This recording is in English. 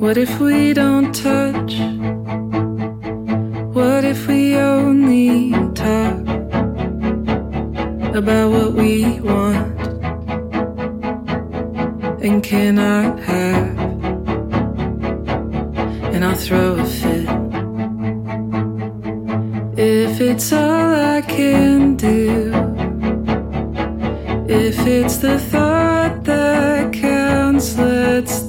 What if we don't touch? What if we only talk about what we want and cannot have? And I'll throw a fit if it's all I can do. If it's the thought that counts, let's